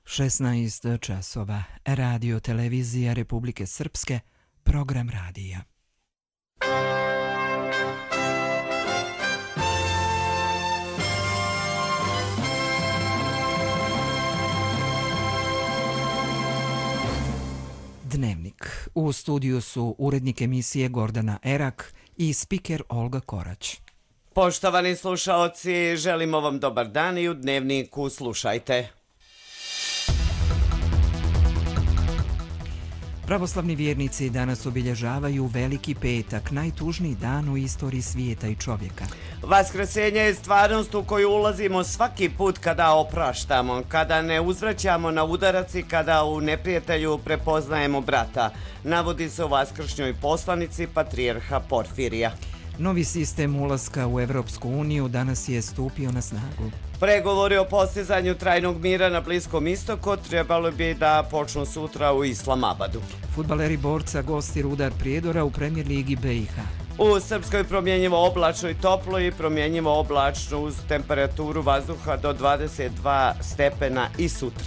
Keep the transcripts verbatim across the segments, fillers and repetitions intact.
šesnaest časova. Radio Televizija Republike Srpske, program radija. Dnevnik. U studiju su urednik emisije Gordana Erak i spiker Olga Korać. Poštovani slušaoci, želimo vam dobar dan i u Dnevniku slušajte. Pravoslavni vjernici danas obilježavaju Veliki petak, najtužniji dan u istoriji svijeta i čovjeka. Vaskrsenje je stvarnost u koju ulazimo svaki put kada opraštamo, kada ne uzvraćamo na udarac i kada u neprijatelju prepoznajemo brata, navodi se u vaskršnjoj poslanici patrijarha Porfirija. Novi sistem ulaska u Evropsku uniju danas je stupio na snagu. Pregovori o postizanju trajnog mira na Bliskom istoku trebalo bi da počnu sutra u Islamabadu. Fudbaleri Borca gosti Rudar Prijedora u Premijer ligi B i H. U Srpskoj promjenjivo oblačno i toplo i promjenjivo oblačno uz temperaturu vazduha do dvadeset dva stepena i sutra.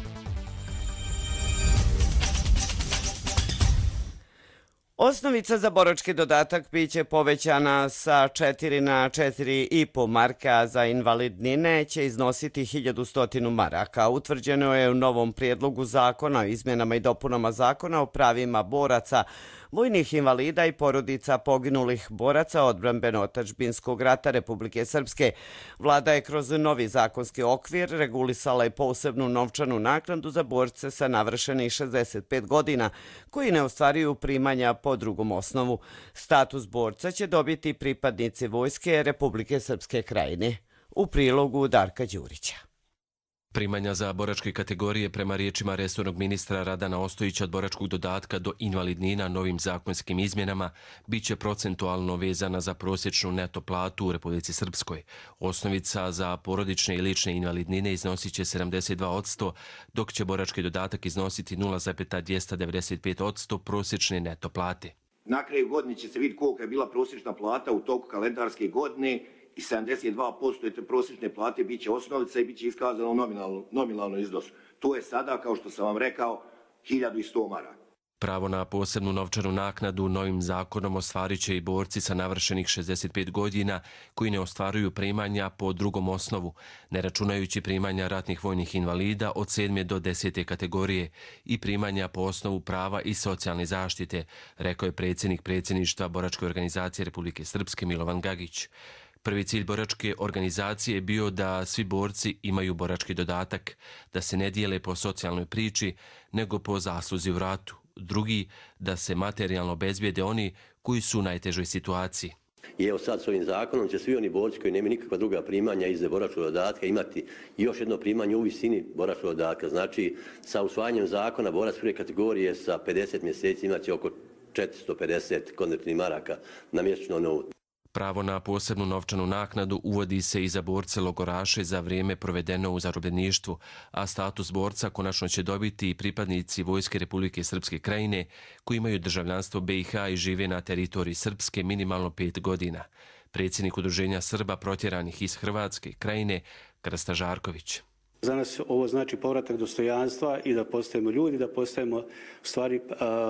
Osnovica za borački dodatak biće povećana sa četiri na četiri i po marka, za invalidnine će iznositi hiljadu sto maraka. Utvrđeno je u novom prijedlogu zakona o izmjenama i dopunama zakona o pravima boraca, vojnih invalida i porodica poginulih boraca odbrambeno-otadžbinskog rata Republike Srpske. Vlada je kroz novi zakonski okvir regulisala i posebnu novčanu naknadu za borce sa navršenih šezdeset pet godina koji ne ostvaruju primanja po drugom osnovu. Status borca će dobiti pripadnici Vojske Republike Srpske Krajine. U prilogu Darka Đurića. Primanja za boračke kategorije prema riječima resornog ministra Radana Ostojića od boračkog dodatka do invalidnina novim zakonskim izmjenama biće procentualno vezana za prosječnu neto platu u Republici Srpskoj. Osnovica za porodične i lične invalidnine iznosit će sedamdeset dva posto, dok će borački dodatak iznositi nula zarez dvjesto devedeset pet posto prosječne neto plate. Na kraju godine će se vidjeti kolika je bila prosječna plata u toku kalendarske godine i sedamdeset dva posto te prosječne plate bit će osnovica i bit će iskazano u nominalnom nominalno iznosu. To je sada, kao što sam vam rekao, hiljadu sto maraka. Pravo na posebnu novčanu naknadu novim zakonom ostvarit će i borci sa navršenih šezdeset pet godina koji ne ostvaruju primanja po drugom osnovu, ne računajući primanja ratnih vojnih invalida od sedme do desete kategorije i primanja po osnovu prava i socijalne zaštite, rekao je predsjednik predsjedništva Boračke organizacije Republike Srpske Milovan Gagić. Prvi cilj boračke organizacije je bio da svi borci imaju borački dodatak, da se ne dijele po socijalnoj priči, nego po zasluzi u ratu. Drugi, da se materijalno obezbijede oni koji su u najtežoj situaciji. I evo sad s ovim zakonom će svi oni borci koji nemaju nikakva druga primanja iz boračkog dodatka imati još jedno primanje u visini boračkog dodatka. Znači, sa usvajanjem zakona borac prve kategorije sa pedeset mjeseci imaće oko četiristo pedeset konvertnih maraka na mjesečno novu. Pravo na posebnu novčanu naknadu uvodi se i za borce logoraše za vrijeme provedeno u zarobljeništvu, a status borca konačno će dobiti i pripadnici Vojske Republike Srpske Krajine koji imaju državljanstvo B i H i žive na teritoriji Srpske minimalno pet godina. Predsjednik Udruženja Srba protjeranih iz Hrvatske Krajine Krsta Žarković. Za nas ovo znači povratak dostojanstva i da postajemo ljudi, da postajemo stvari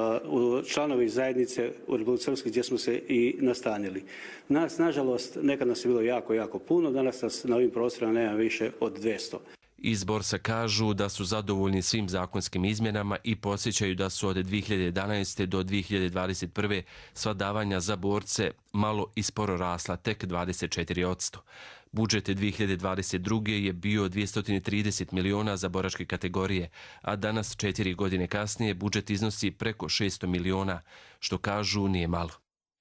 uh, članovi zajednice u Republike Srpske gdje smo se i nastanili. Nas, nažalost, nekad nas je bilo jako, jako puno, danas nas na ovim prostorima nema više od dvjesto. Iz Borsa kažu da su zadovoljni svim zakonskim izmjenama i podsjećaju da su od dvije hiljade jedanaeste. do dvije hiljade dvadeset prve. sva davanja za borce malo i sporo rasla, tek dvadeset četiri posto. Budžet dvije hiljade dvadeset druge. je bio dvjesto trideset miliona za boračke kategorije, a danas, četiri godine kasnije, budžet iznosi preko šesto miliona, što kažu nije malo.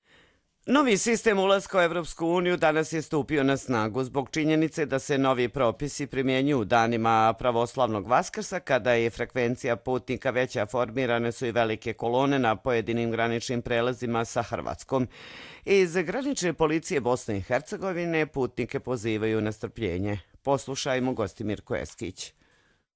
Novi sistem ulaska u Evropsku uniju danas je stupio na snagu zbog činjenice da se novi propisi primjenjuju danima pravoslavnog Vaskrsa, kada je frekvencija putnika veća. Formirane su i velike kolone na pojedinim graničnim prelazima sa Hrvatskom. Iz granične policije Bosne i Hercegovine putnike pozivaju na strpljenje. Poslušajmo Gostimir Kojeskić.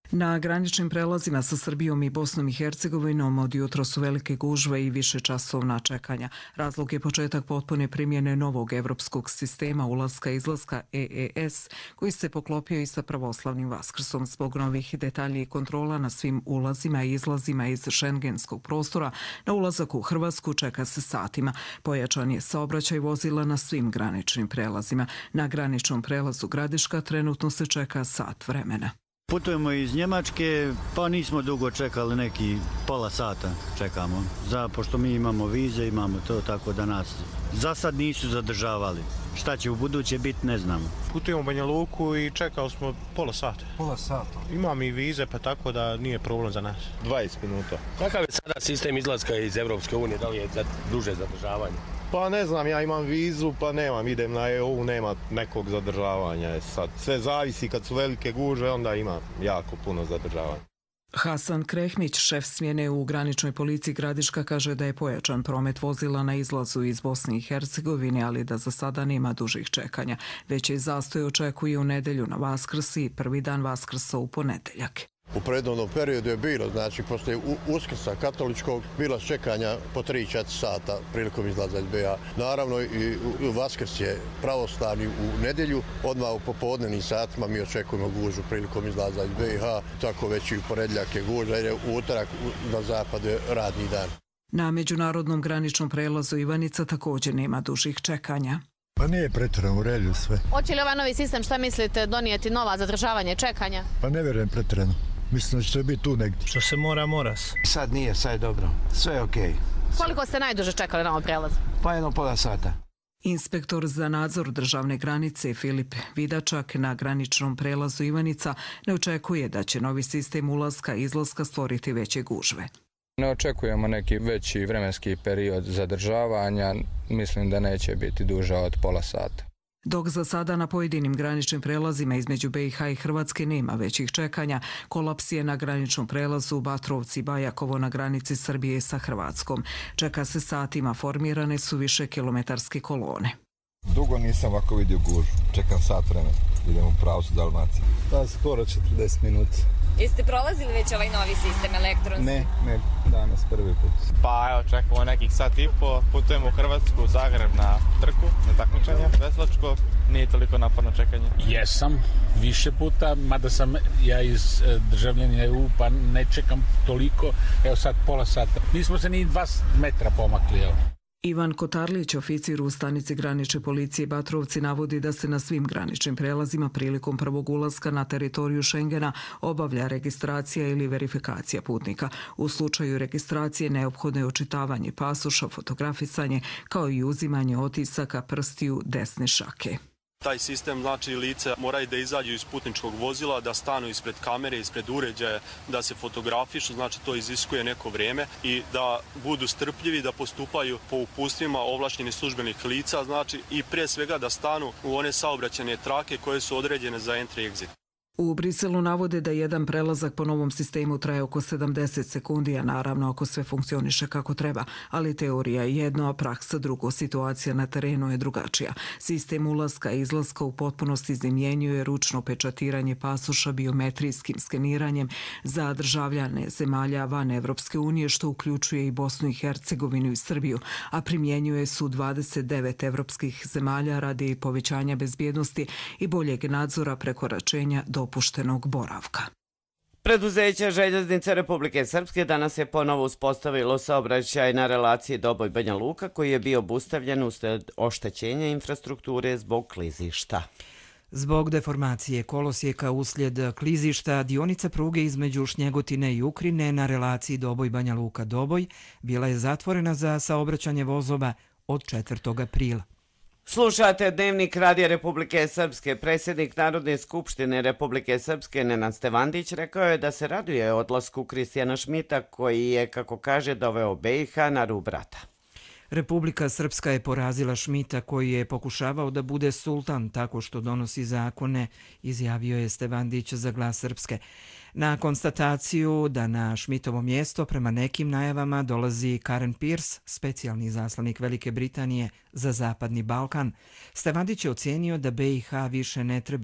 Na graničnim prelazima sa Srbijom i Bosnom i Hercegovinom od jutra su velike gužve i više časovna čekanja. Razlog je početak potpune primjene novog evropskog sistema ulaska i izlaska E E S, koji se poklopio i sa pravoslavnim Vaskrsom. Zbog novih i detaljnijih kontrola na svim ulazima i izlazima iz šengenskog prostora, na ulazak u Hrvatsku čeka se satima. Pojačan je saobraćaj vozila na svim graničnim prelazima. Na graničnom prelazu Gradiška trenutno se čeka sat vremena. Putujemo iz Njemačke, pa nismo dugo čekali, neki pola sata čekamo. Za, pošto mi imamo vize, imamo to, tako da nas za sad nisu zadržavali. Šta će u buduće biti, ne znamo. Putujemo u Banja Luku i čekali smo pola sata. Pola sata? Imam i vize, pa tako da nije problem za nas. dvadeset minuta. Kakav je sada sistem izlaska iz Evropske unije? Da li je duže zadržavanje? Pa ne znam, ja imam vizu, pa nemam, idem na E U, nema nekog zadržavanja. Sad sve zavisi, kad su velike gužve, onda ima jako puno zadržavanja. Hasan Krehmić, šef smjene u graničnoj policiji Gradiška, kaže da je pojačan promet vozila na izlazu iz Bosne i Hercegovine, ali da za sada nema dužih čekanja. Veći zastoj očekuje u nedelju na Vaskrs i prvi dan Vaskrsa u ponedeljak. U predovnom periodu je bilo, znači, poslije Uskrsa katoličkog, bila čekanja po tri do četiri sata prilikom izlaza iz B a. Naravno, i Vaskrs je pravoslavni u nedjelju, odmah u popodnevnim satima mi očekujemo gužu prilikom izlaza iz B i H, tako već i u ponedjeljak je guža, jer je u utorak na zapadu je radni dan. Na međunarodnom graničnom prelazu Ivanica također nema dužih čekanja. Pa nije pretjerano, u redu sve. Hoće li ovaj novi sistem, šta mislite, donijeti nova zadržavanje čekanja? Pa ne vjerujem pretjerano. Mislim da će to biti tu negdje. Što se mora, mora se. Sad nije, sad je dobro. Sve je okej. Okay. Koliko ste najduže čekali na ovom prelazu? Pa jedno pola sata. Inspektor za nadzor državne granice Filip Vidačak na graničnom prelazu Ivanica ne očekuje da će novi sistem ulaska i izlaska stvoriti veće gužve. Ne očekujemo neki veći vremenski period zadržavanja, mislim da neće biti duže od pola sata. Dok za sada na pojedinim graničnim prelazima između B i H i Hrvatske nema većih čekanja, kolaps je na graničnom prelazu Batrovci Bajakovo na granici Srbije sa Hrvatskom. Čeka se satima, formirane su više kilometarske kolone. Dugo nisam ovako vidio gužu, čekam sat vremena, idem u pravcu Dalmacije. Da, skoro četrdeset minuta. Jeste prolazili već ovaj novi sistem elektronski? Ne, ne, danas prvi put. Pa evo, čekamo nekih sat i po, putujemo u Hrvatsku, u Zagreb na trku, na takmičenje, veslačko, nije toliko naporno čekanje. Jesam, više puta, mada sam ja iz državljanina E U, pa ne čekam toliko, evo sad pola sata. Nismo se ni dva metra pomakli, evo. Ivan Kotarlić, oficir u stanici granične policije Batrovci, navodi da se na svim graničnim prelazima prilikom prvog ulaska na teritoriju Šengena obavlja registracija ili verifikacija putnika. U slučaju registracije neophodno je očitavanje pasoša, fotografisanje, kao i uzimanje otisaka prstiju desne šake. Taj sistem znači lice moraju da izađu iz putničkog vozila, da stanu ispred kamere, ispred uređaja, da se fotografišu, znači to iziskuje neko vrijeme i da budu strpljivi, da postupaju po upustvima ovlaštenih službenih lica, znači i prije svega da stanu u one saobraćajne trake koje su određene za entry-exit. U Briselu navode da jedan prelazak po novom sistemu traje oko sedamdeset sekundi, a naravno ako sve funkcioniše kako treba, ali teorija je jedno, a praksa drugo, situacija na terenu je drugačija. Sistem ulaska i izlaska u potpunosti zamjenjuje ručno pečatiranje pasoša biometrijskim skeniranjem za državljane zemalja van Evropske unije, što uključuje i Bosnu i Hercegovinu i Srbiju, a primjenjuje su dvadeset devet evropskih zemalja radi povećanja bezbjednosti i boljeg nadzora prekoračenja do opuštenog boravka. Preduzeće Željeznice Republike Srpske danas je ponovo uspostavilo saobraćaj na relaciji Doboj-Banja Luka, koji je bio obustavljen usled oštećenja infrastrukture zbog klizišta. Zbog deformacije kolosijeka uslijed klizišta, dionica pruge između Šnjegotine i Ukrine na relaciji Doboj-Banja Luka-Doboj bila je zatvorena za saobraćanje vozova od četvrtog aprila. Slušate Dnevnik Radija Republike Srpske. Predsjednik Narodne skupštine Republike Srpske Nenad Stevandić rekao je da se raduje odlasku Kristijana Šmita, koji je, kako kaže, doveo B i H na rub rata. Republika Srpska je porazila Šmita, koji je pokušavao da bude sultan tako što donosi zakone, izjavio je Stevandić za Glas Srpske. Na konstataciju da na Šmitovo mjesto prema nekim najavama dolazi Karen Pierce, specijalni zaslanik Velike Britanije za Zapadni Balkan, Stevandić je ocijenio da B i H više ne treba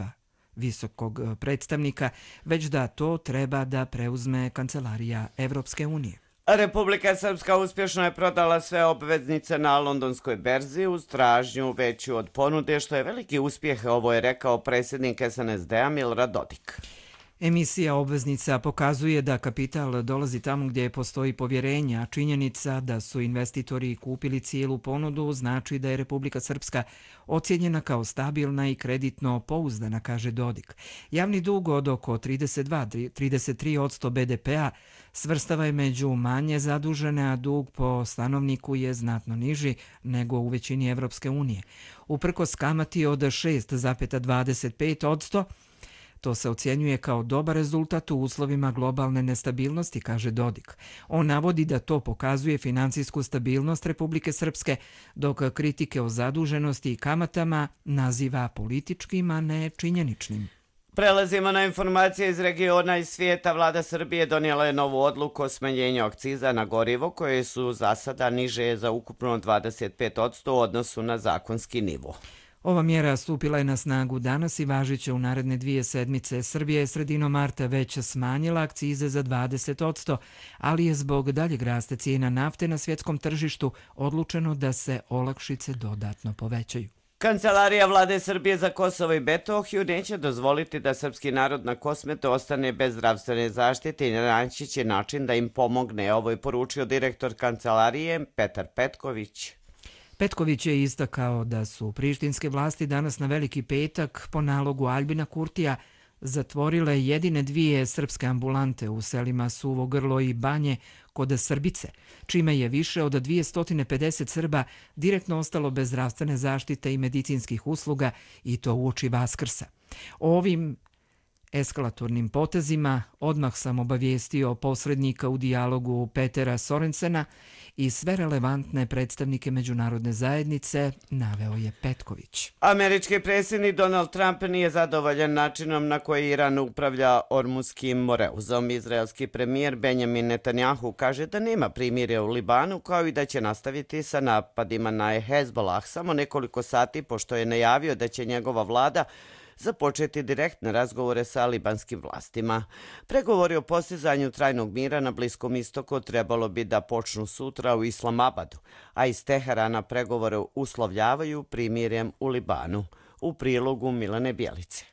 visokog predstavnika, već da to treba da preuzme Kancelarija Evropske unije. Republika Srpska uspješno je prodala sve obveznice na londonskoj berzi uz tražnju veću od ponude, što je veliki uspjeh, ovo je rekao predsjednik S N S D-a Milorad Dodik. Emisija obveznica pokazuje da kapital dolazi tamo gdje postoji povjerenje, a činjenica da su investitori kupili cijelu ponudu znači da je Republika Srpska ocijenjena kao stabilna i kreditno pouzdana, kaže Dodik. Javni dug od oko trideset dva do trideset tri posto B D P-a svrstava je među manje zadužene, a dug po stanovniku je znatno niži nego u većini Evropske unije. Uprkos kamati od šest zarez dvadeset pet posto, to se ocjenjuje kao dobar rezultat u uslovima globalne nestabilnosti, kaže Dodik. On navodi da to pokazuje finansijsku stabilnost Republike Srpske, dok kritike o zaduženosti i kamatama naziva političkim, a ne činjeničnim. Prelazimo na informacije iz regiona i svijeta. Vlada Srbije donijela je novu odluku o smanjenju akciza na gorivo, koje su za sada niže za ukupno dvadeset pet posto u odnosu na zakonski nivo. Ova mjera stupila je na snagu danas i važiće u naredne dvije sedmice. Srbija je sredinom marta već smanjila akcize za dvadeset posto, ali je zbog daljeg rasta cijena nafte na svjetskom tržištu odlučeno da se olakšice dodatno povećaju. Kancelarija Vlade Srbije za Kosovo i Metohiju neće dozvoliti da srpski narod na Kosmetu ostane bez zdravstvene zaštite i naći će način da im pomogne. Ovo je poručio direktor kancelarije Petar Petković. Petković je istakao da su prištinske vlasti danas na Veliki petak po nalogu Aljbina Kurtija zatvorile jedine dvije srpske ambulante u selima Suvo Grlo i Banje kod Srbice, čime je više od dvjesto pedeset Srba direktno ostalo bez zdravstvene zaštite i medicinskih usluga, i to uoči Vaskrsa. O ovim eskalatornim potezima odmah sam obavijestio posrednika u dijalogu Petera Sorensena i sve relevantne predstavnike međunarodne zajednice, naveo je Petković. Američki predsjednik Donald Trump nije zadovoljan načinom na koji Iran upravlja Ormuskim moreuzom. Izraelski premijer Benjamin Netanjahu kaže da nema primirja u Libanu, kao i da će nastaviti sa napadima na Hezbolah samo nekoliko sati pošto je najavio da će njegova vlada započeti direktne razgovore sa libanskim vlastima. Pregovori o postizanju trajnog mira na Bliskom istoku trebalo bi da počnu sutra u Islamabadu, a iz Teherana pregovore uslovljavaju primirjem u Libanu. U prilogu Milane Bjelice.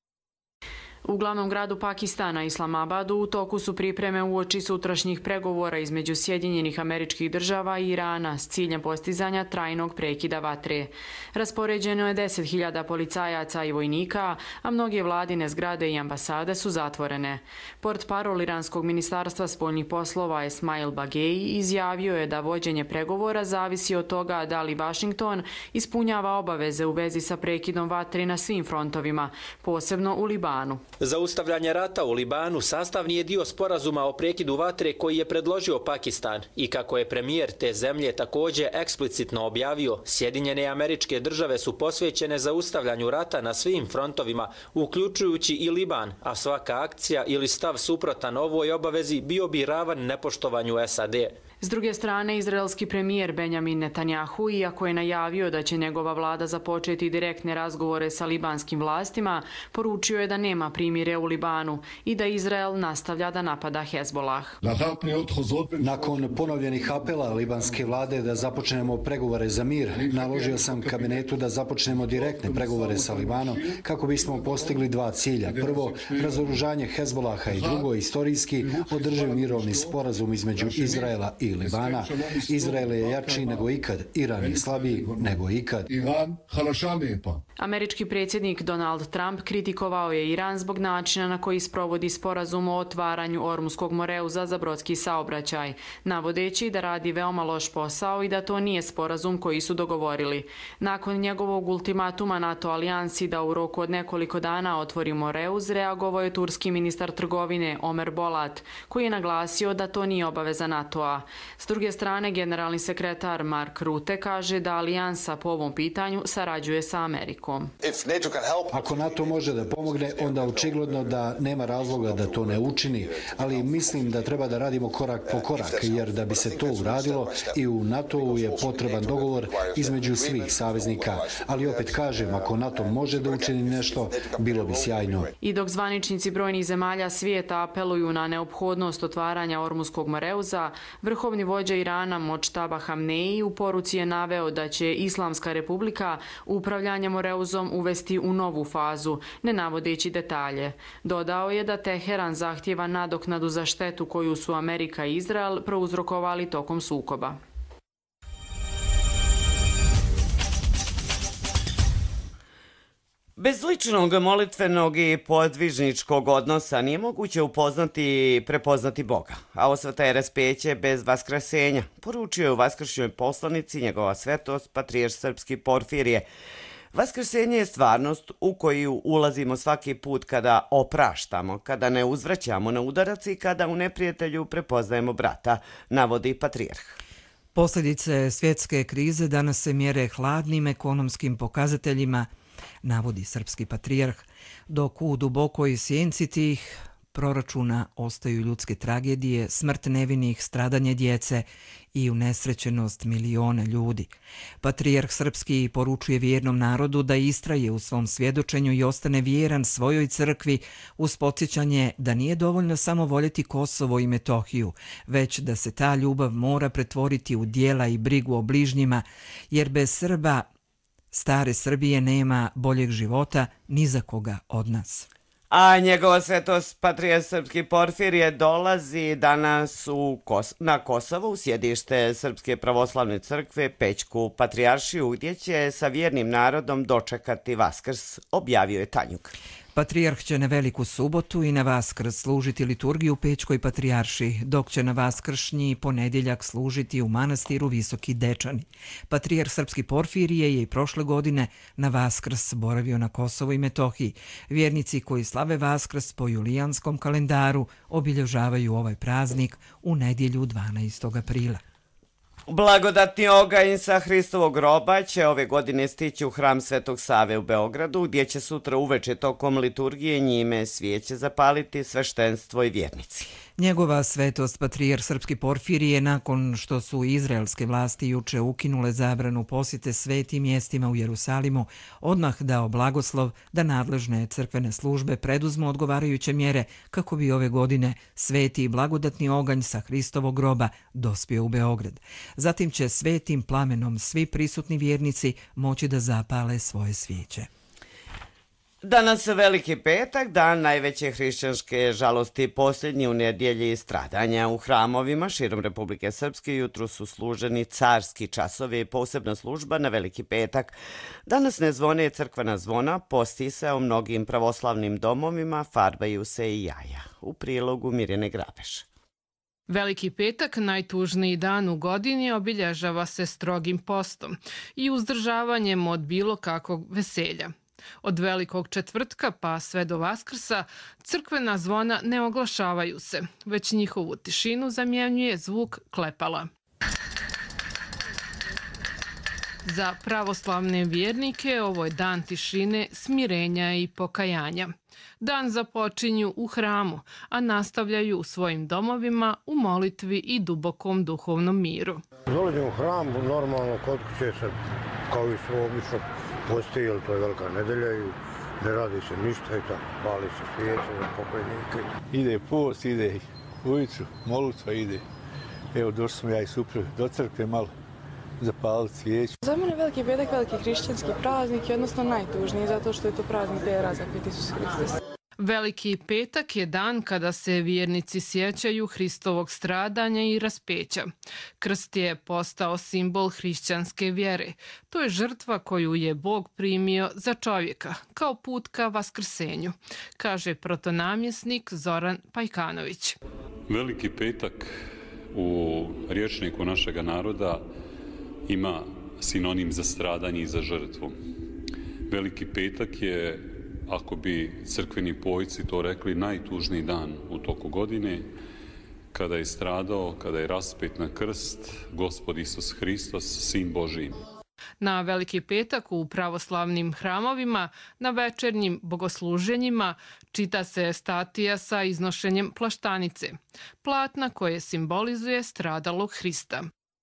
U glavnom gradu Pakistana, Islamabadu, u toku su pripreme uoči sutrašnjih pregovora između Sjedinjenih Američkih Država i Irana s ciljem postizanja trajnog prekida vatre. Raspoređeno je deset hiljada policajaca i vojnika, a mnoge vladine zgrade i ambasade su zatvorene. Portparol Iranskog ministarstva spoljnih poslova Esmail Bagei izjavio je da vođenje pregovora zavisi od toga da li Washington ispunjava obaveze u vezi sa prekidom vatre na svim frontovima, posebno u Libanu. Zaustavljanje rata u Libanu sastavni je dio sporazuma o prekidu vatre koji je predložio Pakistan i kako je premijer te zemlje također eksplicitno objavio, Sjedinjene Američke Države su posvećene zaustavljanju rata na svim frontovima, uključujući i Liban, a svaka akcija ili stav suprotan ovoj obavezi bio bi ravan nepoštovanju S A D. S druge strane, izraelski premijer Benjamin Netanjahu, iako je najavio da će njegova vlada započeti direktne razgovore sa libanskim vlastima, poručio je da nema primire u Libanu i da Izrael nastavlja da napada Hezbolah. Nakon ponovljenih apela libanske vlade da započnemo pregovore za mir, naložio sam kabinetu da započnemo direktne pregovore sa Libanom kako bismo postigli dva cilja. Prvo, razoružanje Hezbolaha i drugo, istorijski održiv mirovni sporazum između Izraela i Libana. Izrael je jači nego ikad, Iran je slabiji nego ikad. Američki predsjednik Donald Trump kritikovao je Iran zbog načina na koji sprovodi sporazum o otvaranju Ormuskog moreuza za brodski saobraćaj, navodeći da radi veoma loš posao i da to nije sporazum koji su dogovorili. Nakon njegovog ultimatuma NATO alijansi da u roku od nekoliko dana otvori moreuz, reagovao je turski ministar trgovine Omer Bolat, koji je naglasio da to nije obaveza NATO-a. S druge strane, generalni sekretar Mark Rutte kaže da alijansa po ovom pitanju sarađuje sa Amerikom. Amerikom. Ako NATO može da pomogne, onda očigledno da nema razloga da to ne učini, ali mislim da treba da radimo korak po korak, jer da bi se to uradilo i u NATO-u je potreban dogovor između svih saveznika. Ali opet kažem, ako NATO može da učini nešto, bilo bi sjajno. I dok zvaničnici brojnih zemalja svijeta apeluju na neophodnost otvaranja Ormuskog Moreuza, vrhovni vođa Irana Modžtaba Hamneji u poruci je naveo da će Islamska republika upravljanje Moreuzom uvesti u novu fazu, ne navodeći detalje. Dodao je da Teheran zahtjeva nadoknadu za štetu koju su Amerika i Izrael prouzrokovali tokom sukoba. Bez ličnog, molitvenog i podvižničkog odnosa nije moguće upoznati i prepoznati Boga, a osveta je raspeće bez vaskrsenja, poručio je u vaskršnjoj poslanici njegova svetost patrijarh srpski Porfirije. Vaskrsenje je stvarnost u koju ulazimo svaki put kada opraštamo, kada ne uzvraćamo na udarac i kada u neprijatelju prepoznajemo brata, navodi patrijarh. Posljedice svjetske krize danas se mjere hladnim ekonomskim pokazateljima, navodi srpski patrijarh, dok u dubokoj sjenci tih proračuna ostaju ljudske tragedije, smrt nevinih, stradanje djece i unesrećenost miliona ljudi. Patrijarh srpski poručuje vjernom narodu da istraje u svom svjedočenju i ostane vjeran svojoj crkvi uz podsjećanje da nije dovoljno samo voljeti Kosovo i Metohiju, već da se ta ljubav mora pretvoriti u djela i brigu o bližnjima, jer bez Srba stare Srbije nema boljeg života ni za koga od nas. A njegova svetost patrijarh srpski Porfirije dolazi danas u Kos na Kosovo u sjedište Srpske pravoslavne crkve Pećku patrijaršiju, gdje će sa vjernim narodom dočekati Vaskrs, objavio je Tanjuk. Patrijarh će na Veliku subotu i na Vaskrs služiti liturgiju u Pećkoj patrijaršiji, dok će na Vaskršnji ponedjeljak služiti u manastiru Visoki Dečani. Patrijarh srpski Porfirije je i prošle godine na Vaskrs boravio na Kosovo i Metohiji. Vjernici koji slave Vaskrs po julijanskom kalendaru obilježavaju ovaj praznik u nedjelju dvanaestog aprila. Blagodatni oganj sa Hristovog groba će ove godine stići u hram Svetog Save u Beogradu, gdje će sutra uveče tokom liturgije njime svijeće zapaliti sveštenstvo i vjernici. Njegova svetost patrijarh srpski Porfirije, nakon što su izraelske vlasti juče ukinule zabranu posjete svetim mjestima u Jerusalimu, odmah dao blagoslov da nadležne crkvene službe preduzmu odgovarajuće mjere kako bi ove godine sveti i blagodatni oganj sa Hristovog groba dospio u Beograd. Zatim će svetim plamenom svi prisutni vjernici moći da zapale svoje svijeće. Danas Veliki petak, dan najveće hrišćanske žalosti, posljednji u nedjelji stradanja. U hramovima širom Republike Srpske jutro su služeni carski časovi i posebna služba na Veliki petak. Danas ne zvone crkvena zvona, posti se u mnogim pravoslavnim domovima, farbaju se i jaja. U prilogu Mirjane Grabeš. Veliki petak, najtužniji dan u godini, obilježava se strogim postom i uzdržavanjem od bilo kakvog veselja. Od Velikog četvrtka pa sve do Vaskrsa crkvena zvona ne oglašavaju se, već njihovu tišinu zamjenjuje zvuk klepala. Za pravoslavne vjernike ovo je dan tišine, smirenja i pokajanja. Dan započinju u hramu, a nastavljaju u svojim domovima u molitvi i dubokom duhovnom miru. Dolazim u hram, normalno kod kuće se, kao i sve obično, postoji, jer to je velika nedelja i ne radi se ništa i tako, pali se svijeće za pokojnike. Ide post, ide ulicu, molitva ide. Evo, došli smo ja i suprug do crkve malo zapaliti svijeću. Za mene Veliki petak veliki hrišćanski praznik, odnosno najtužniji, zato što je to praznik gdje je razapet Isus Hristos. Veliki petak je dan kada se vjernici sjećaju Hristovog stradanja i raspeća. Krst je postao simbol hrišćanske vjere. To je žrtva koju je Bog primio za čovjeka, kao put ka vaskrsenju, kaže protonamjesnik Zoran Pajkanović. Veliki petak u rječniku našega naroda ima sinonim za stradanje i za žrtvu. Veliki petak je, ako bi crkveni pojci to rekli, najtužniji dan u toku godine, kada je stradao, kada je raspet na krst Gospod Isus Hristos, Sin Božji. Na Veliki petak u pravoslavnim hramovima, na večernjim bogosluženjima, čita se statija sa iznošenjem plaštanice, platna koje simbolizuje stradalog Hrista.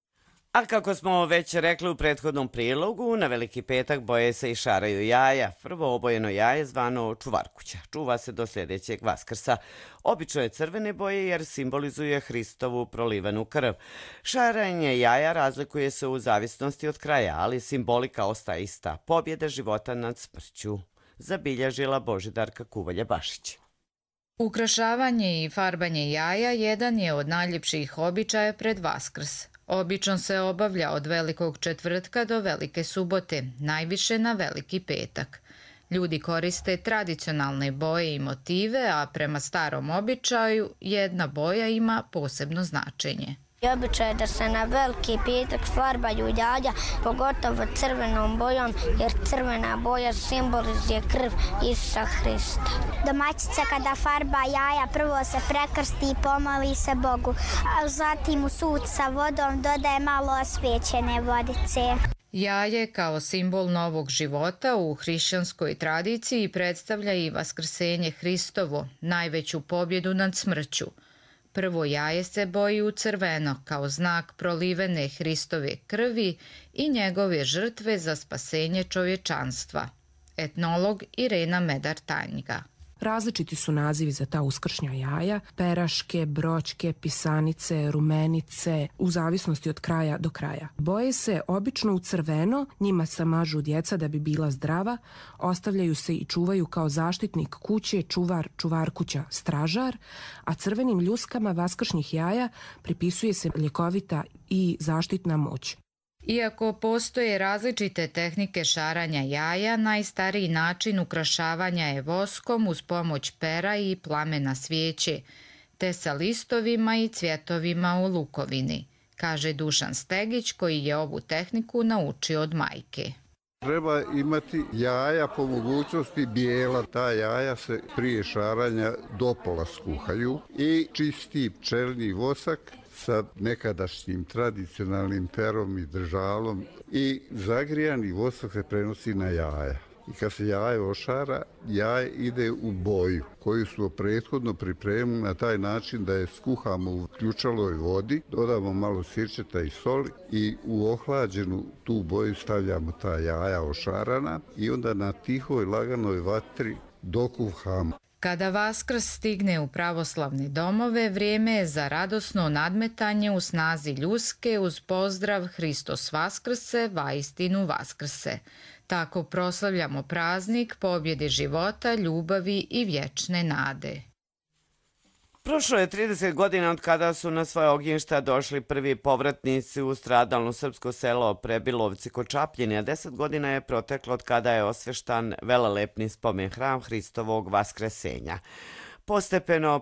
A kako smo već rekli u prethodnom prilogu, na Veliki petak boje se i šaraju jaja. Prvo obojeno jaje zvano čuvarkuća. Čuva se do sljedećeg Vaskrsa. Obično je crvene boje jer simbolizuje Hristovu prolivenu krv. Šaranje jaja razlikuje se u zavisnosti od kraja, ali simbolika ostaje ista. Pobjeda života nad smrću. Zabilježila Božidarka Kuvalja-Bašić. Ukrašavanje i farbanje jaja jedan je od najljepših običaja pred Vaskrs. Obično se obavlja od Velikog četvrtka do Velike subote, najviše na Veliki petak. Ljudi koriste tradicionalne boje i motive, a prema starom običaju jedna boja ima posebno značenje. Običaj je da se na Veliki petak farbaju jaja, pogotovo crvenom bojom, jer crvena boja simbolizuje krv Isusa Hrista. Domaćica kada farba jaja prvo se prekrsti i pomoli se Bogu, a zatim u sud sa vodom dodaje malo osvijećene vodice. Jaje kao simbol novog života u hrišćanskoj tradiciji predstavlja i vaskrsenje Hristovo, najveću pobjedu nad smrću. Prvo jaje se boji u crveno kao znak prolivene Hristove krvi i njegove žrtve za spasenje čovječanstva. Etnolog Irena Medar-Tanjga. Različiti su nazivi za ta uskršnja jaja, peraške, broćke, pisanice, rumenice, u zavisnosti od kraja do kraja. Boje se obično u crveno, njima se mažu djeca da bi bila zdrava, ostavljaju se i čuvaju kao zaštitnik kuće, čuvar, čuvarkuća, stražar, a crvenim ljuskama vaskršnjih jaja pripisuje se ljekovita i zaštitna moć. Iako postoje različite tehnike šaranja jaja, najstariji način ukrašavanja je voskom uz pomoć pera i plamena svijeće, te sa listovima i cvjetovima u lukovini, kaže Dušan Stegić koji je ovu tehniku naučio od majke. Treba imati jaja po mogućnosti bijela. Ta jaja se prije šaranja dopola skuhaju i čisti pčelni vosak sa nekadašnjim tradicionalnim perom i držalom i zagrijani vosak se prenosi na jaja. I kad se jaje ošara, jaje ide u boju koju smo prethodno pripremili na taj način da je skuhamo u ključaloj vodi, dodamo malo sirćeta i soli i u ohlađenu tu boju stavljamo ta jaja ošarana i onda na tihoj laganoj vatri dokuhamo. Kada Vaskrs stigne u pravoslavne domove, vrijeme je za radosno nadmetanje u snazi ljuske uz pozdrav Hristos Vaskrse, vaistinu Vaskrse. Tako proslavljamo praznik pobjede života, ljubavi i vječne nade. Prošlo je trideset godina od kada su na svoje ognjišta došli prvi povratnici u stradalno srpsko selo Prebilovci kod Čapljine, a deset godina je proteklo od kada je osveštan velelepni spomen hram Hristovog Vaskresenja. Postepeno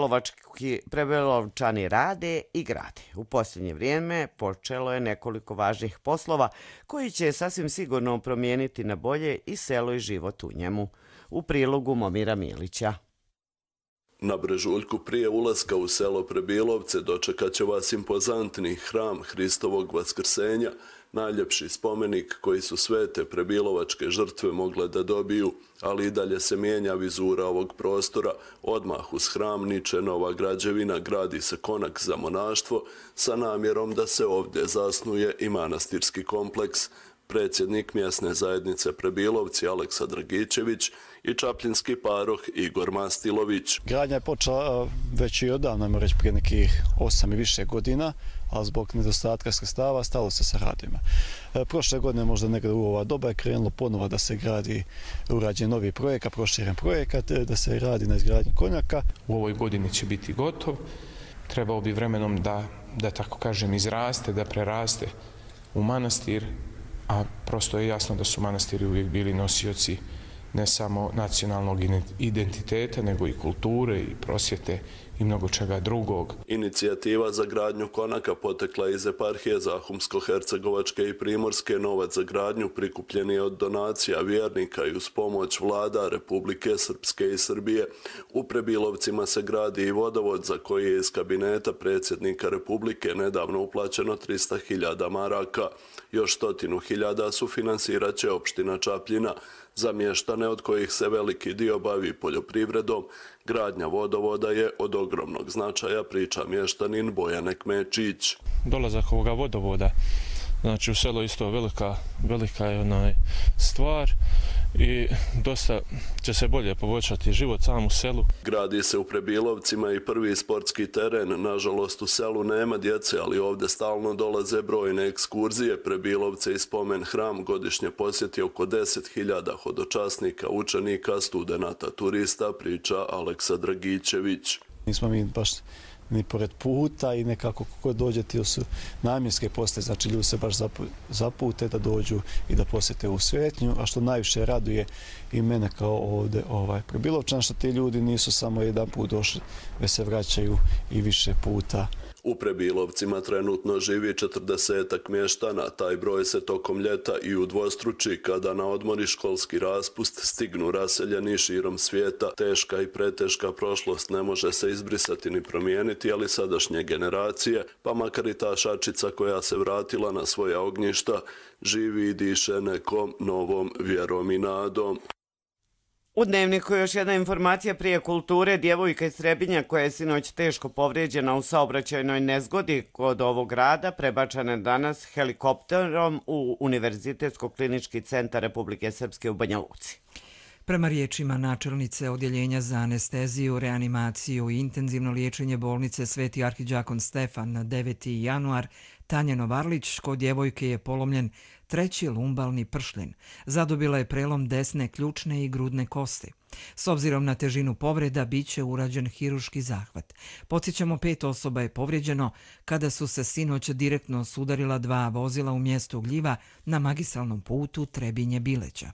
Prebilovčani rade i grade. U posljednje vrijeme počelo je nekoliko važnih poslova koji će sasvim sigurno promijeniti na bolje i selo i život u njemu. U prilogu Momira Milića. Na brežuljku prije ulaska u selo Prebilovce dočekat će vas impozantni hram Hristovog Vaskrsenja, najljepši spomenik koji su svete prebilovačke žrtve mogle da dobiju, ali i dalje se mijenja vizura ovog prostora. Odmah uz hram niče nova građevina, gradi se konak za monaštvo sa namjerom da se ovdje zasnuje i manastirski kompleks. Predsjednik mjesne zajednice Prebilovci Aleksa Dragičević i čapljinski paroh Igor Mastilović. Gradnja je počela već i odavno, možemo reći prije nekih osam i više godina, ali zbog nedostatka sredstava stalo se sa radima. Prošle godine možda negdje u ova doba je krenulo ponovo da se gradi, urađen novi projekat, proširen projekat, da se radi na izgradnji konjaka. U ovoj godini će biti gotov. Trebao bi vremenom da, da tako kažem, izraste, da preraste u manastir, a prosto je jasno da su manastiri uvijek bili nosioci ne samo nacionalnog identiteta, nego i kulture i prosvjete i mnogo čega drugog. Inicijativa za gradnju konaka potekla iz eparhije Zahumsko-hercegovačke i Primorske. Novac za gradnju prikupljen je od donacija vjernika i uz pomoć vlada Republike Srpske i Srbije. U Prebilovcima se gradi i vodovod za koji je iz kabineta predsjednika Republike nedavno uplaćeno trista hiljada maraka. Još stotinu hiljada sufinansirat će opština Čapljina. Za mještane od kojih se veliki dio bavi poljoprivredom, gradnja vodovoda je od ogromnog značaja, priča mještanin Bojane Kmečić. Dolazak ovoga vodovoda, znači u selo isto velika, velika je onaj stvar i dosta će se bolje poboljšati život sam u selu. Gradi se u Prebilovcima i prvi sportski teren. Nažalost, u selu nema djece, ali ovdje stalno dolaze brojne ekskurzije. Prebilovce i spomen hram godišnje posjeti oko deset hiljada hodočasnika, učenika, studenata, turista, priča Aleksa Dragićević. Nismo mi baš ni pored puta i nekako kako dođe ti su namjenske postaje, znači ljudi se baš zapute da dođu i da posjete u Svetnju, a što najviše raduje i mene kao ovdje ovaj, Prebilovčan, što ti ljudi nisu samo jedan put došli, već se vraćaju i više puta. U Prebilovcima trenutno živi četrdesetak mještana. Taj broj se tokom ljeta i udvostruči kada na odmor i školski raspust stignu raseljeni širom svijeta. Teška i preteška prošlost ne može se izbrisati ni promijeniti, ali sadašnje generacije, pa makar i ta šačica koja se vratila na svoja ognjišta, živi i diše nekom novom vjerom i nadom. U Dnevniku još jedna informacija prije kulture. Djevojka iz Trebinja koja je sinoć teško povrijeđena u saobraćajnoj nezgodi kod ovog grada prebačena je danas helikopterom u Univerzitetsko-klinički centar Republike Srpske u Banja Luci. Prema riječima načelnice Odjeljenja za anesteziju, reanimaciju i intenzivno liječenje bolnice Sveti arhidžakon Stefan na deveti januar, Tanja Novarlić, kod djevojke je polomljen treći lumbalni pršljen. Zadobila je prelom desne ključne i grudne kosti. S obzirom na težinu povreda, bit će urađen hiruški zahvat. Podsjećamo, pet osoba je povrijeđeno kada su se sinoć direktno sudarila dva vozila u mjestu Gljiva na magistralnom putu Trebinje-Bileća.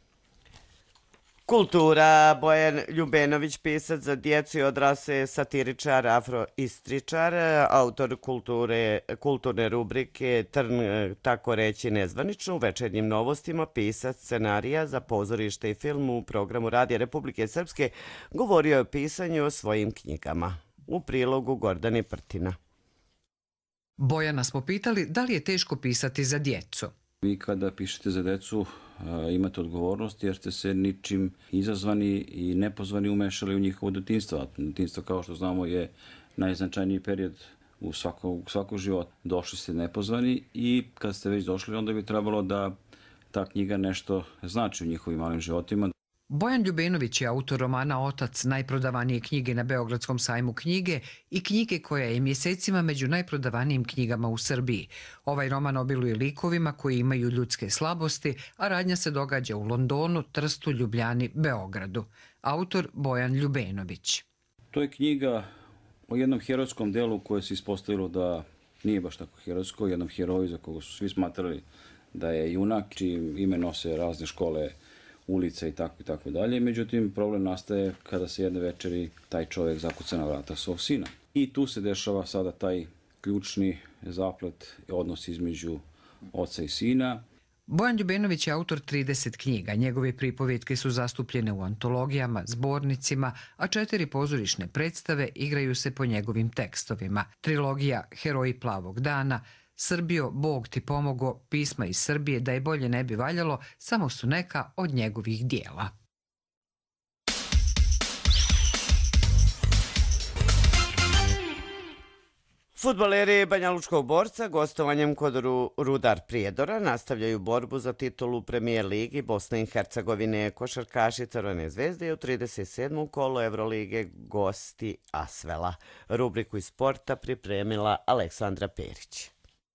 Kultura. Bojan Ljubenović, pisac za djecu i odrasle, satiričar, afroistričar, autor kulture, kulturne rubrike Trn, tako reći nezvanično, u Večernjim novostima, pisac scenarija za pozorište i film u programu Radija Republike Srpske, govorio je o pisanju o svojim knjigama. U prilogu Gordani Prtina. Bojana smo pitali da li je teško pisati za djecu. Vi kada pišete za djecu imate odgovornost jer ste se ničim izazvani i nepozvani umešali u njihovo detinjstvo. Detinjstvo, kao što znamo, je najznačajniji period u svakog, svakog života. Došli ste nepozvani i kad ste već došli, onda bi trebalo da ta knjiga nešto znači u njihovim malim životima. Bojan Ljubenović je autor romana Otac, najprodavanije knjige na Beogradskom sajmu knjige i knjige koja je mjesecima među najprodavanijim knjigama u Srbiji. Ovaj roman obiluje likovima koji imaju ljudske slabosti, a radnja se događa u Londonu, Trstu, Ljubljani, Beogradu. Autor Bojan Ljubenović. To je knjiga o jednom herojskom delu koje se ispostavilo da nije baš tako herojsko, jednom heroju za koga su svi smatrali da je junak, čiji ime nose razne škole, ulica i tako i tako dalje. Međutim, problem nastaje kada se jedne večeri taj čovjek zakuca na vrata svog sina. I tu se dešava sada taj ključni zaplet, odnos između oca i sina. Bojan Ljubenović je autor trideset knjiga. Njegove pripovetke su zastupljene u antologijama, zbornicima, a četiri pozorišne predstave igraju se po njegovim tekstovima. Trilogija Heroji plavog dana, Srbijo, Bog ti pomogo, pisma iz Srbije, da je bolje ne bi valjalo, samo su neka od njegovih dijela. Fudbaleri Banjalučkog Borca gostovanjem kod Rudar Prijedora nastavljaju borbu za titulu Premijer Ligi Bosne i Hercegovine. Košarkaši Crvene zvezde u trideset sedmom kolu Evrolige gosti Asvela. Rubriku iz sporta pripremila Aleksandra Perić.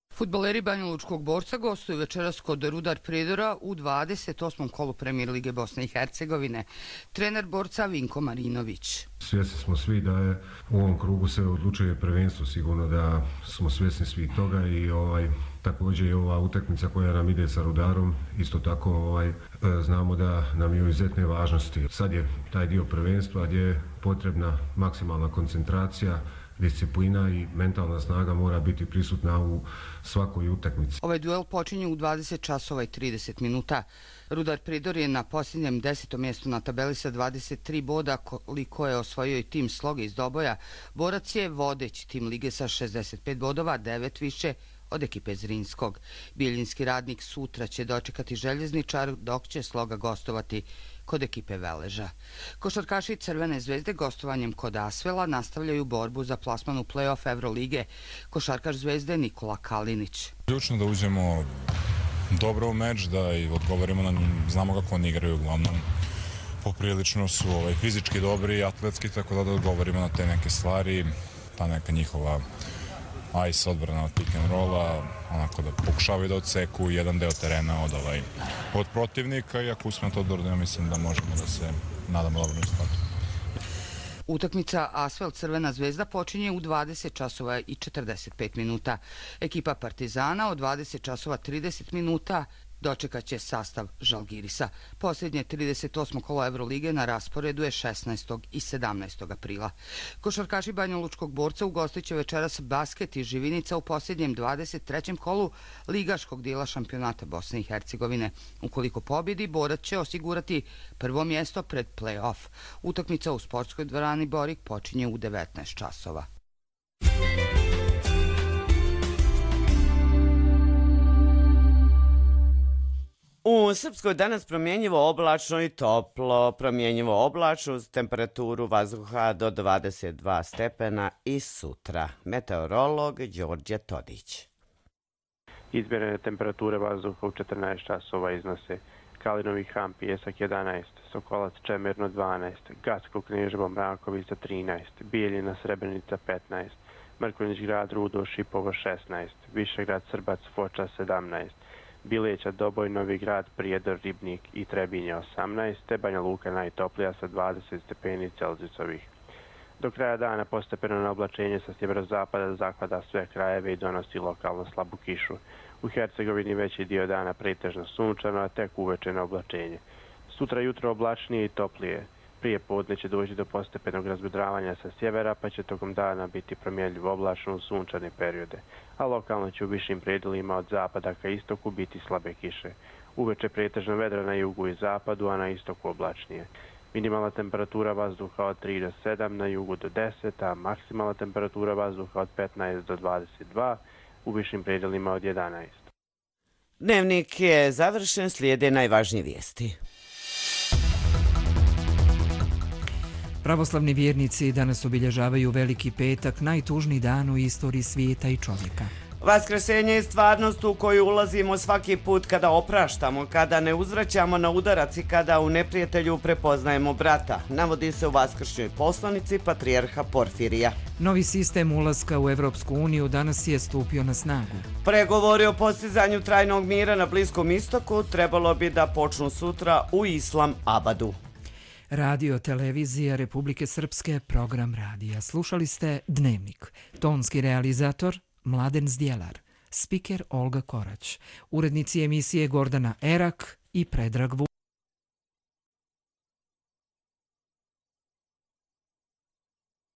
Fudbaleri Banjalučkog Borca gostuju večeras kod Rudar Pridora u dvadeset osmom kolu Premijer Lige Bosne i Hercegovine. Trener Borca Vinko Marinović. Svjesni smo svi da je u ovom krugu se odlučuje prvenstvo, sigurno da smo svjesni svi toga i ovaj također i ova utakmica koja nam ide sa Rudarom, isto tako ovaj, znamo da nam je u izuzetne važnosti. Sad je taj dio prvenstva gdje je potrebna maksimalna koncentracija, disciplina i mentalna snaga mora biti prisutna u svakoj utakmici. Ovaj duel počinje u dvadeset časova i trideset minuta. Rudar Pridor je na posljednjem desetom mjestu na tabeli sa dvadeset tri boda, koliko je osvojio i tim Sloge iz Doboja. Borac je vodeći tim lige sa šezdeset pet bodova, devet više od ekipe Zrinskog. Bijeljinski Radnik sutra će dočekati Željezničar, dok će Sloga gostovati kod ekipe Veleža. Košarkaši Crvene zvezde gostovanjem kod Asvela nastavljaju borbu za plasman u play-off Evrolige. Košarkaš Zvezde Nikola Kalinić. Ključno da uđemo dobro u meč, da i odgovorimo na znamo kako oni igraju, uglavnom poprilično su ovaj, fizički dobri i atletski, tako da da odgovorimo na te neke stvari, ta neka njihova ice odbrana od pick and rolla, onako da pokušavaju da odseku jedan deo terena od, ovaj, od protivnika i ako uspijemo to dobro, ja mislim da možemo da se nadamo dobrom rezultatu. Utakmica Asvel Crvena zvezda počinje u dvadeset časova i četrdeset pet minuta. Ekipa Partizana od dvadeset časova trideset minuta dočekat će sastav Žalgirisa. Posljednje trideset osmo kolo Evrolige na rasporedu je šesnaestog i sedamnaestog aprila. Košarkaši Banjalučkog Borca ugostit će večeras Basket i Živinica u posljednjem dvadeset trećem kolu ligaškog dijela šampionata Bosne i Hercegovine. Ukoliko pobjedi, Borac će osigurati prvo mjesto pred play-off. Utakmica u sportskoj dvorani Borik počinje u devetnaest časova. U Srpskoj danas promjenjivo oblačno i toplo, promjenjivo oblačno uz temperaturu vazduha do dvadeset dva stepena i sutra. Meteorolog Đorđe Todić. Izmjerene temperature vazduha u četrnaest časova iznose Kalinovi Han Pijesak jedanaest, Sokolac Čemerno dvanaest, Gacko Kneževo Mrakovica trinaest, Bijeljina Srebrenica petnaest, Mrkonjić Grad Rudo Šipovo šesnaest, Višegrad Srbac Foča sedamnaest, Bileća, Doboj, Novi Grad, Prijedor, Ribnik i Trebinje osamnaest, te Banja Luka najtoplija sa dvadeset stepeni Celzijusovih. Do kraja dana postepeno na oblačenje sa sjeverozapada zahvata sve krajeve i donosi lokalno slabu kišu. U Hercegovini veći dio dana pretežno sunčano, a tek uveče na oblačenje. Sutra jutro oblačnije i toplije. Prije podne će doći do postepenog razvedravanja sa sjevera, pa će tokom dana biti promjenljivo oblačno u sunčane periode, a lokalno će u višim predjelima od zapada ka istoku biti slabe kiše. Uveče pretežno vedra na jugu i zapadu, a na istoku oblačnije. Minimalna temperatura vazduha od tri do sedam, na jugu do deset, a maksimalna temperatura vazduha od petnaest do dvadeset dva, u višim predjelima od jedanaest. Dnevnik je završen, slijede najvažnije vijesti. Pravoslavni vjernici danas obilježavaju Veliki petak, najtužniji dan u istoriji svijeta i čovjeka. Vaskrsenje je stvarnost u koju ulazimo svaki put kada opraštamo, kada ne uzvraćamo na udarac i kada u neprijatelju prepoznajemo brata, navodi se u vaskršnjoj poslanici patrijarha Porfirija. Novi sistem ulaska u Evropsku uniju danas je stupio na snagu. Pregovori o postizanju trajnog mira na Bliskom istoku trebalo bi da počnu sutra u Islam Abadu. Radio televizija Republike Srpske, program radija. Slušali ste Dnevnik. Tonski realizator Mladen Zdjelar, spiker Olga Korać, urednici emisije Gordana Erak i Predrag Vučić.